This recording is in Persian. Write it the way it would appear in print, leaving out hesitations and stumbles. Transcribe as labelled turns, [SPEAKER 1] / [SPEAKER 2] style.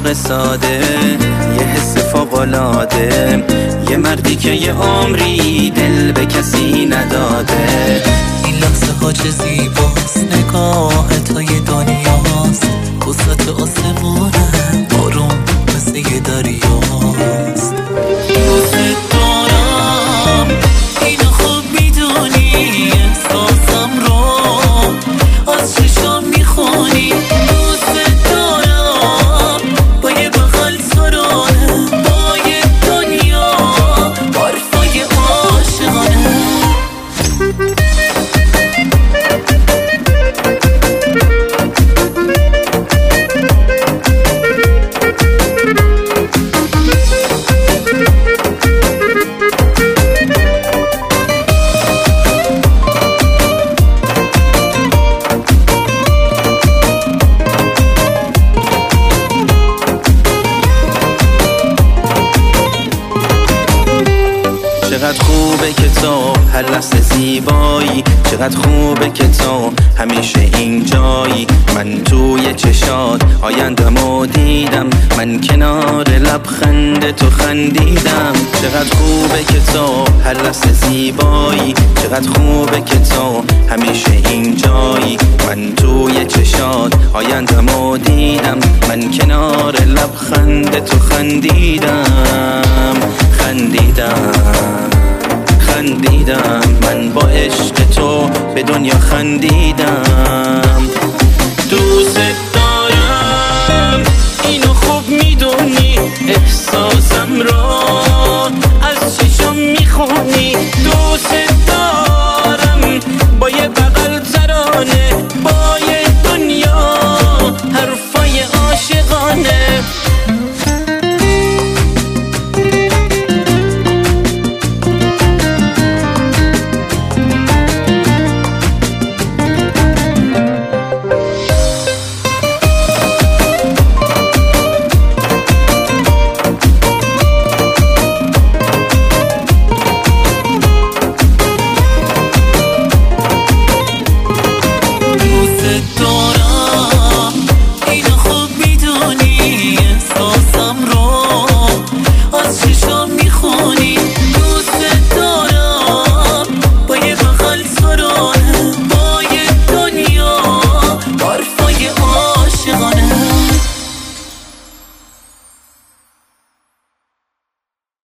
[SPEAKER 1] عشق ساده، یه حس فوق‌العاده، یه مردی که یه عمری دل به کسی نداده.
[SPEAKER 2] این لحظه ها چه زیباست، نگاه توی دنیاست، وسط آسمونه آروم مثل یه دریاست. دوست دارم اینو خوب میدونی، احساسم رو از چشام میخونی. دوست دارم با یه بغل سرانه، با یه دنیا حرفای عاشقانه.
[SPEAKER 1] چقدر خوبه که تو هر لحظه زیبایی، چقدر خوبه که تو همیشه اینجایی. من توی چشات آیندمو دیدم، من کنار لبخند تو خندیدم. چقدر خوبه که تو هر لحظه زیبایی، چقدر خوبه که تو همیشه اینجایی. من توی چشات آیندمو دیدم، من کنار لبخند تو خندیدم. خندیدم من با عشق تو به دنیا خندیدم.